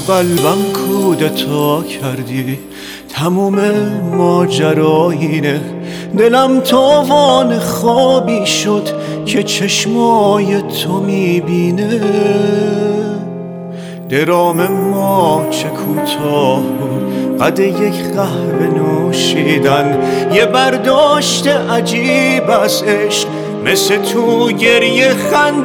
قلبم کودتا کردی، تموم ماجرایینه. دلم تاوان خوابی شد که چشمای تو میبینه. درام ما چه کوتاه بود، قد یک قهوه نوشیدن، یه برداشت عجیب از عشق، مثل تو گریه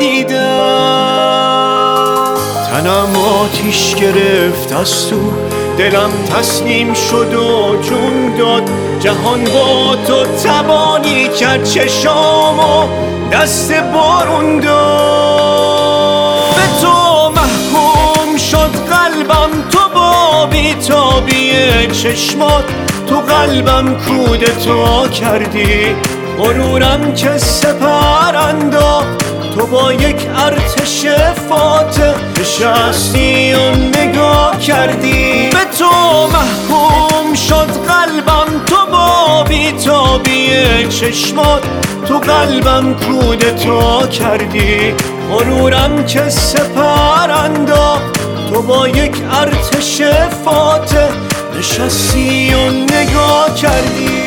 خندیدن. تنم آتیش گرفت از تو، دلم تسلیم شد و جون داد. جهان با تو تبانی کرد، چشامو دست بارون داد. به تو محکوم شد قلبم، تو با بیتابی چشمات. تو قلبم کودتا کردی، غرورم که سپر انداخت. تو با یک ارتش فاتح نشستی و نگاه کردی. به تو محکوم شد قلبم، تو با بیتابی چشمات. تو قلبم کودتا کردی، غرورم که سپر انداخت. تو با یک ارتش فاتح نشستی و نگاه کردی.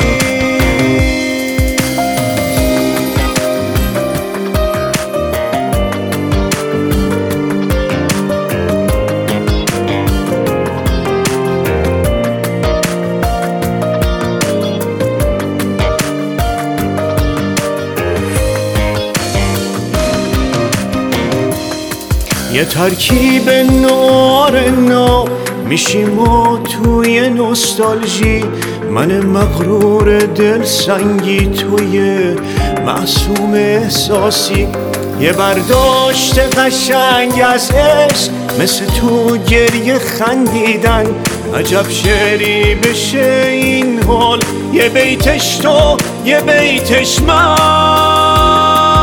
یه ترکیب نارنا میشیم و توی نوستالژی، من مغرور دل سنگی، توی معصوم احساسی. یه برداشت قشنگ از عشق، مثل تو گریه خندیدن. عجب شعری بشه این حال، یه بیتش تو یه بیتش من.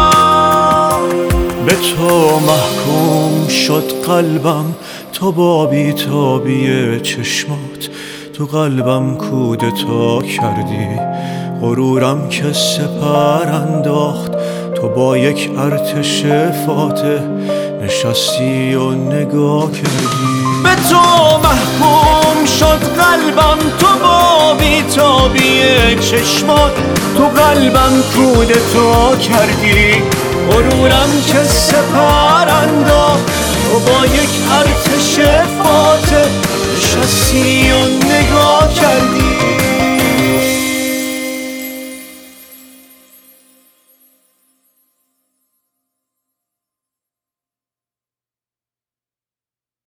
به تو محکوم شد قلبم، تو با بیتابی چشمات. تو قلبم کودتا کردی، غرورم که سپر انداخت. تو با یک ارتش فاتح نشستی و نگاه کردی. به تو محکوم شد قلبم، تو با بیتابی چشمات. تو قلبم کودتا کردی، غرورم که سپر انداخت. تو با یک ارتش